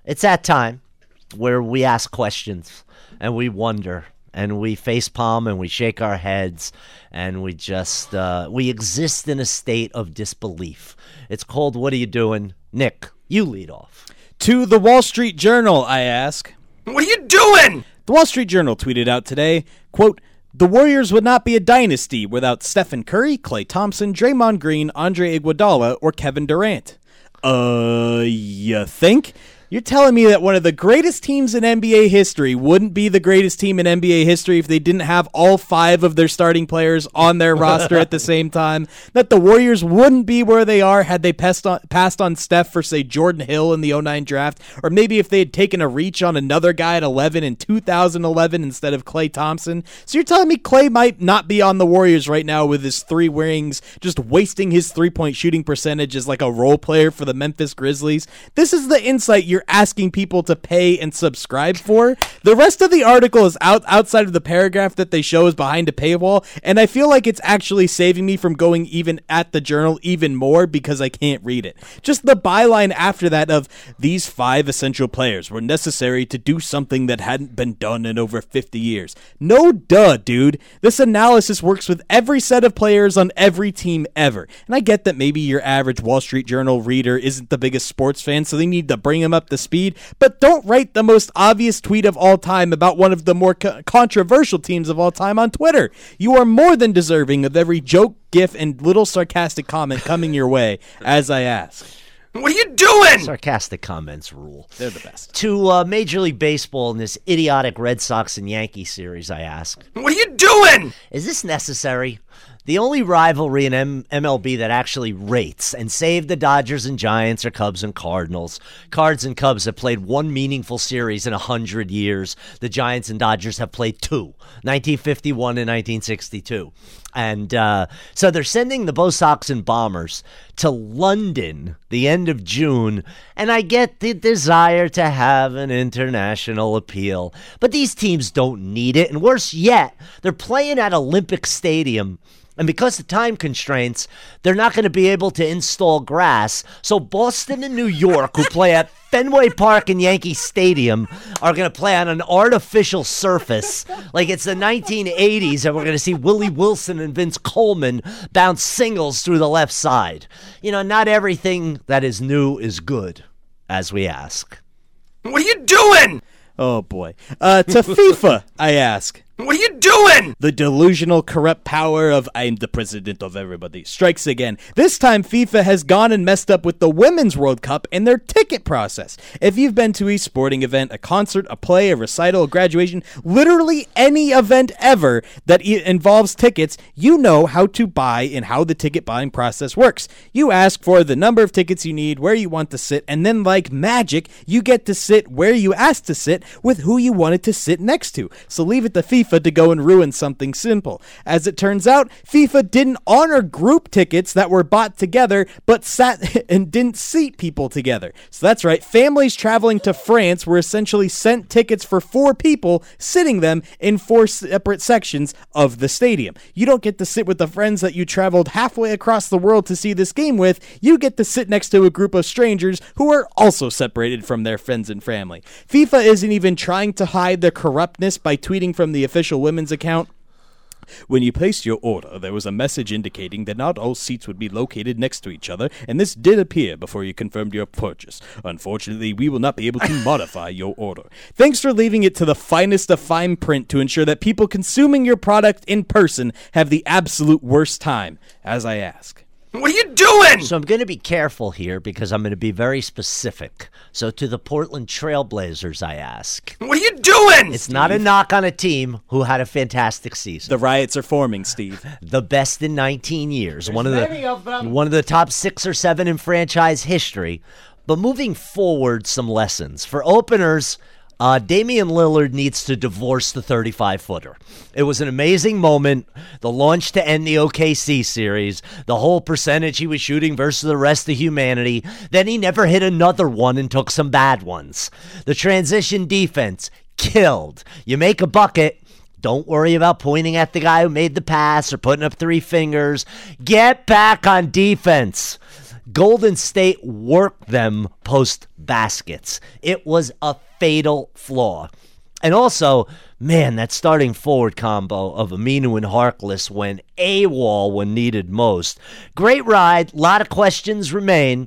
It's that time where we ask questions and we wonder and we facepalm and we shake our heads and we just we exist in a state of disbelief. It's called What Are You Doing? Nick, you lead off. To the Wall Street Journal, I ask, what are you doing? The Wall Street Journal tweeted out today, quote, the Warriors would not be a dynasty without Stephen Curry, Klay Thompson, Draymond Green, Andre Iguodala, or Kevin Durant. You think? You're telling me that one of the greatest teams in NBA history wouldn't be the greatest team in NBA history if they didn't have all 5 of their starting players on their roster at the same time? That the Warriors wouldn't be where they are had they passed on Steph for, say, Jordan Hill in the 2009 draft? Or maybe if they had taken a reach on another guy at 11 in 2011 instead of Klay Thompson? So you're telling me Klay might not be on the Warriors right now with his 3 rings, just wasting his three-point shooting percentage as like a role player for the Memphis Grizzlies? This is the insight you're asking people to pay and subscribe for. The rest of the article is outside of the paragraph that they show is behind a paywall, and I feel like it's actually saving me from going even at the Journal even more because I can't read it. Just the byline after that of these 5 essential players were necessary to do something that hadn't been done in over 50 years. No duh, dude. This analysis works with every set of players on every team ever. And I get that maybe your average Wall Street Journal reader isn't the biggest sports fan, so they need to bring him up to speed, but don't write the most obvious tweet of all time about one of the more controversial teams of all time on Twitter. You are more than deserving of every joke, gif, and little sarcastic comment coming your way as I ask. What are you doing? Sarcastic comments rule. They're the best. To Major League Baseball in this idiotic Red Sox and Yankee series, I ask, what are you doing? is this necessary? The only rivalry in MLB that actually rates and save the Dodgers and Giants are Cubs and Cardinals. Cards and Cubs have played one meaningful series in 100 years. The Giants and Dodgers have played 2, 1951 and 1962. And so they're sending the Bo Sox and Bombers to London the end of June, and I get the desire to have an international appeal. But these teams don't need it, and worse yet, they're playing at Olympic Stadium. And because of time constraints, they're not going to be able to install grass. So Boston and New York, who play at Fenway Park and Yankee Stadium, are going to play on an artificial surface like it's the 1980s, and we're going to see Willie Wilson and Vince Coleman bounce singles through the left side. You know, not everything that is new is good, as we ask. What are you doing? Oh, boy. To FIFA, I ask. What are you doing? The delusional, corrupt power of I'm the president of everybody strikes again. This time, FIFA has gone and messed up with the Women's World Cup and their ticket process. If you've been to a sporting event, a concert, a play, a recital, a graduation, literally any event ever that involves tickets, you know how to buy and how the ticket buying process works. You ask for the number of tickets you need, where you want to sit, and then like magic, you get to sit where you asked to sit with who you wanted to sit next to. So leave it to FIFA to go and ruin something simple. As it turns out, FIFA didn't honor group tickets that were bought together, but sat and didn't seat people together. So that's right, families traveling to France were essentially sent tickets for 4 people, sitting them in 4 separate sections of the stadium. You don't get to sit with the friends that you traveled halfway across the world to see this game with. You get to sit next to a group of strangers who are also separated from their friends and family. FIFA isn't even trying to hide their corruptness by tweeting from the official women's account. When you placed your order, there was a message indicating that not all seats would be located next to each other, and this did appear before you confirmed your purchase. Unfortunately, we will not be able to modify your order. Thanks for leaving it to the finest of fine print to ensure that people consuming your product in person have the absolute worst time, as I ask. What are you doing? So I'm going to be careful here because I'm going to be very specific. So to the Portland Trailblazers, I ask. What are you doing? It's not a knock on a team who had a fantastic season. The riots are forming, Steve. The best in 19 years. One of the top 6 or 7 in franchise history. But moving forward, some lessons. For openers, Damian Lillard needs to divorce the 35-footer. It was an amazing moment, the launch to end the OKC series, the whole percentage he was shooting versus the rest of humanity. Then he never hit another one and took some bad ones. The transition defense, killed. You make a bucket, don't worry about pointing at the guy who made the pass or putting up 3 fingers. Get back on defense. Golden State worked them post baskets. It was a fatal flaw. And also, man, that starting forward combo of Aminu and Harkless went AWOL when needed most. Great ride. A lot of questions remain.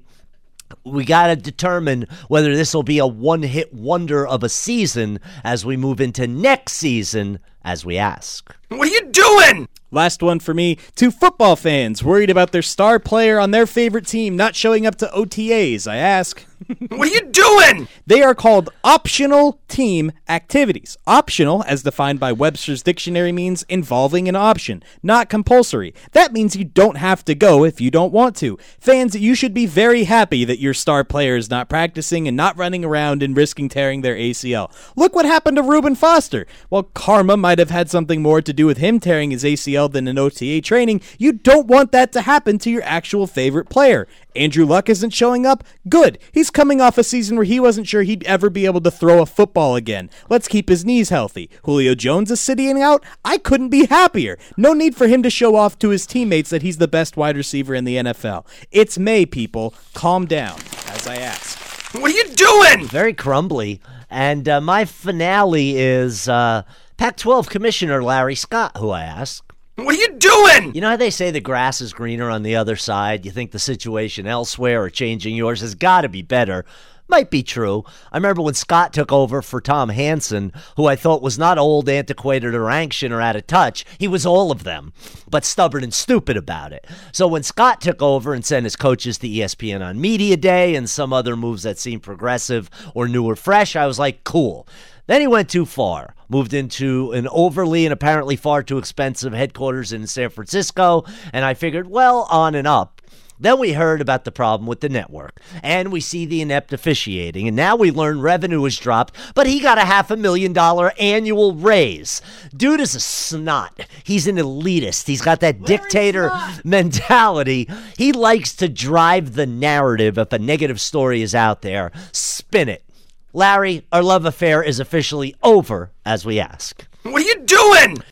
We got to determine whether this will be a one-hit wonder of a season as we move into next season, as we ask. What are you doing? Last one for me. To football fans worried about their star player on their favorite team not showing up to OTAs, I ask. What are you doing? They are called optional team activities. Optional, as defined by Webster's dictionary, means involving an option, not compulsory. That means you don't have to go if you don't want to. Fans, you should be very happy that your star player is not practicing and not running around and risking tearing their ACL. Look what happened to Reuben Foster. While karma might have had something more to do with him tearing his ACL than an OTA training, you don't want that to happen to your actual favorite player. Andrew Luck isn't showing up? Good. He's coming off a season where he wasn't sure he'd ever be able to throw a football again. Let's keep his knees healthy. Julio Jones is sitting out? I couldn't be happier. No need for him to show off to his teammates that he's the best wide receiver in the NFL. It's May, people. Calm down, as I ask. What are you doing? Very crumbly. And my finale is Pac-12 Commissioner Larry Scott, who I ask. What are you doing? You know how they say the grass is greener on the other side? You think the situation elsewhere or changing yours has got to be better. Might be true. I remember when Scott took over for Tom Hanson, who I thought was not old, antiquated, or ancient, or out of touch. He was all of them, but stubborn and stupid about it. So when Scott took over and sent his coaches to ESPN on Media Day and some other moves that seemed progressive or new or fresh, I was like, cool. Then he went too far, moved into an overly and apparently far too expensive headquarters in San Francisco, and I figured, well, on and up. Then we heard about the problem with the network, and we see the inept officiating, and now we learn revenue has dropped, but he got a $500,000 annual raise. Dude is a snot. He's an elitist. He's got that dictator mentality. He likes to drive the narrative if a negative story is out there. Spin it. Larry, our love affair is officially over, as we ask. What are you doing?